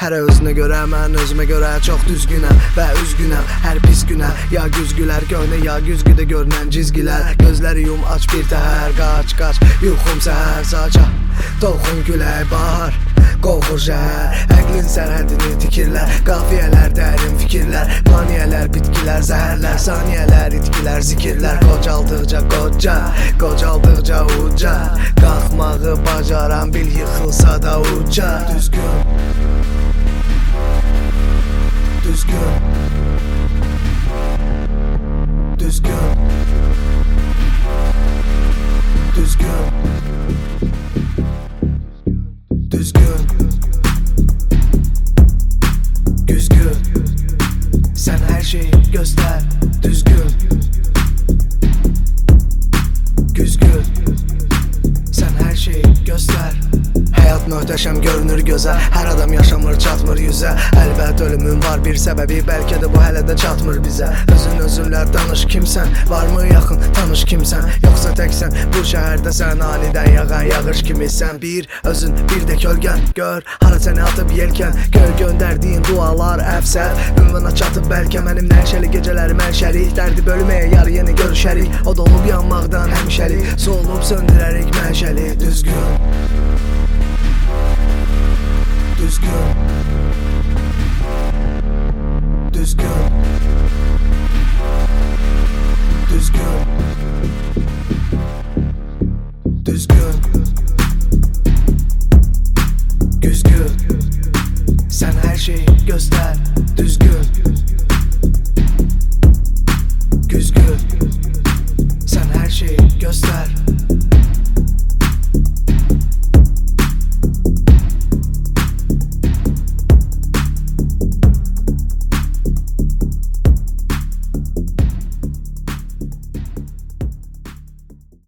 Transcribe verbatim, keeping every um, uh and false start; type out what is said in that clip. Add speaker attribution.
Speaker 1: Hərə özünə görə, mən özümə görə çox düzgünəm və üzgünəm hər pis günə. Ya güzgülər köhnə, ya güzgüdə görünən cizgilər. Gözləri yum, aç bir təhər, qaç, qaç, yuxum səhər, saça toxun külək, bahar qovur şəhər. Əqlin sərhədini tikirlər, qafiyələr, dərin fikirlər, planiyələr, bitkilər, zəhərlər, saniyələr, itkilər, zikirlər. Qocaldıqca qoca, qocaldıqca uca, qalxmağı bacaran bil yıxılsa da uca. Düzgün, düzgün, düzgün, düzgün, düzgün, güzgün. Sen her şeyi göster, düzgün, güzgün. Sen her şeyi göster. Həyat möhtəşəm görünür gözə, hər adam yaşamır, çatmır yüzə. Əlbət ölümün var bir səbəbi, bəlkə də bu hələ də çatmır bizə. Özün özünlə danış kimsən, varmı yaxın tanış kimsən, yoxsa təksən bu şəhərdə sən anidən yağan yağış kimisən. Bir özün, bir də kölgən, gör hara səni atıb yelkən. Göl göndərdiyin dualar əfsər, ünvana çatıb bəlkə mənim nəşəli gecələrim əlşərik. Dərdi bölməyə yarı yeni görüşərik, o da olub yanmaqdan həmişəlik, solub söndürərik məşəli. Düzgün, düzgün, düzgün, düzgün, düzgün, güzgün. Sen her şeyi göster.